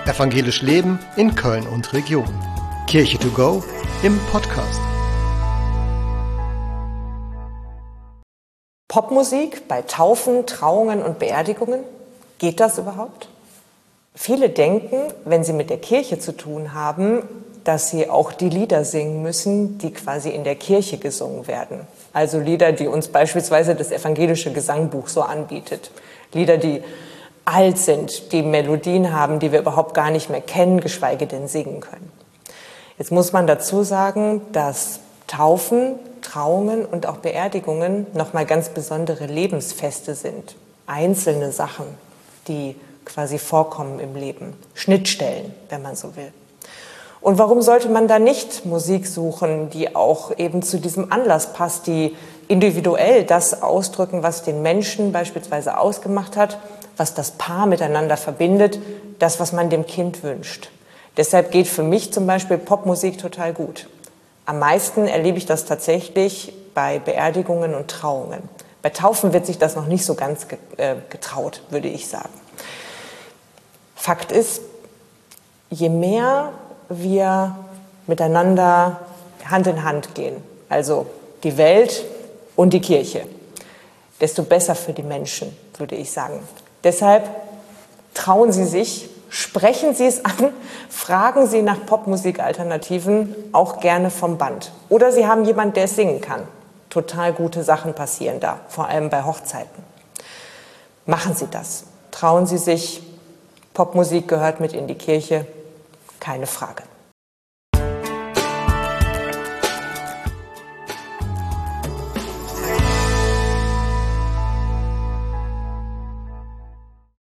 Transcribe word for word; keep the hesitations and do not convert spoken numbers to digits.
Evangelisch Leben in Köln und Region. Kirche to go im Podcast. Popmusik bei Taufen, Trauungen und Beerdigungen? Geht das überhaupt? Viele denken, wenn sie mit der Kirche zu tun haben, dass sie auch die Lieder singen müssen, die quasi in der Kirche gesungen werden. Also Lieder, die uns beispielsweise das evangelische Gesangbuch so anbietet. Lieder, die alt sind, die Melodien haben, die wir überhaupt gar nicht mehr kennen, geschweige denn singen können. Jetzt muss man dazu sagen, dass Taufen, Trauungen und auch Beerdigungen nochmal ganz besondere Lebensfeste sind. Einzelne Sachen, die quasi vorkommen im Leben. Schnittstellen, wenn man so will. Und warum sollte man da nicht Musik suchen, die auch eben zu diesem Anlass passt, die individuell das ausdrücken, was den Menschen beispielsweise ausgemacht hat, was das Paar miteinander verbindet, das, was man dem Kind wünscht. Deshalb geht für mich zum Beispiel Popmusik total gut. Am meisten erlebe ich das tatsächlich bei Beerdigungen und Trauungen. Bei Taufen wird sich das noch nicht so ganz getraut, würde ich sagen. Fakt ist, je mehr wir miteinander Hand in Hand gehen, also die Welt und die Kirche, desto besser für die Menschen, würde ich sagen. Deshalb trauen Sie sich, sprechen Sie es an, fragen Sie nach Popmusik-Alternativen, auch gerne vom Band. Oder Sie haben jemanden, der es singen kann. Total gute Sachen passieren da, vor allem bei Hochzeiten. Machen Sie das. Trauen Sie sich, Popmusik gehört mit in die Kirche, keine Frage.